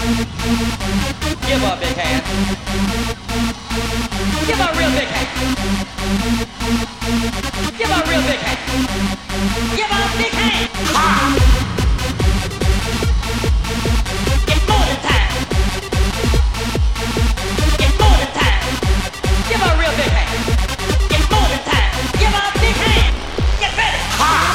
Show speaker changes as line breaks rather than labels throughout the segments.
Give her a big hand. Give her a real big hand. Give her a real big hand. Give her a big hand. Ha! It's morning time. It's morning time. Give her a real big hand. It's morning time. Give her a big hand. Get ready. Ha!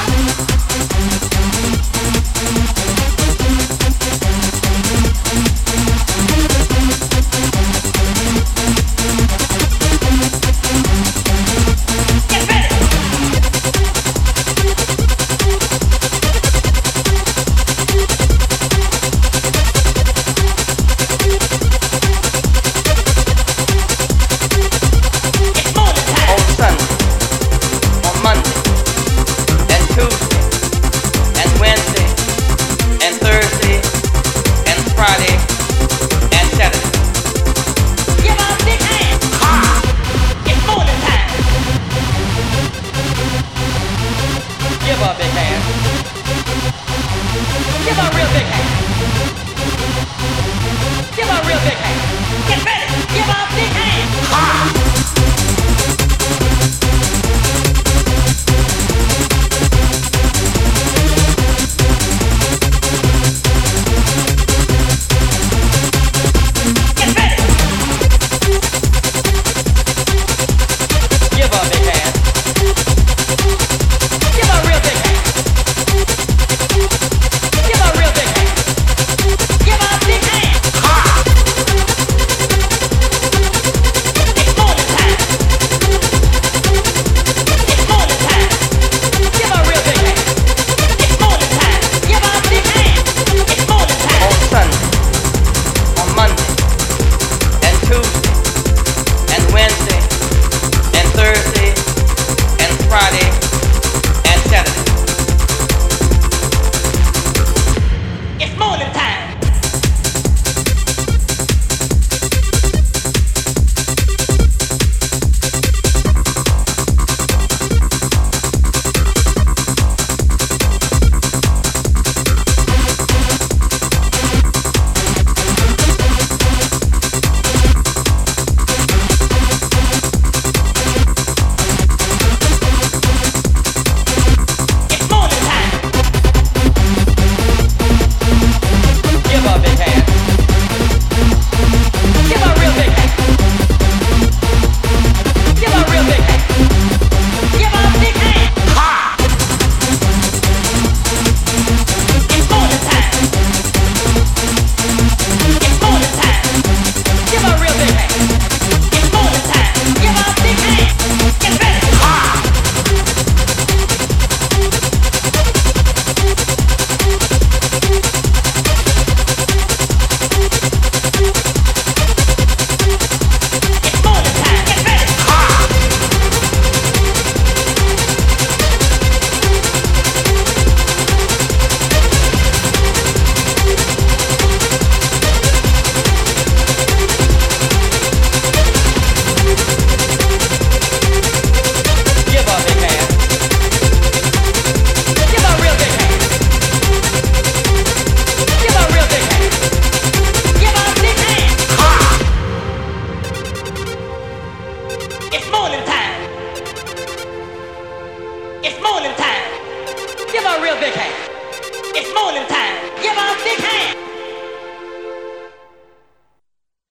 It's morning time. Give her a real big hand. It's morning time.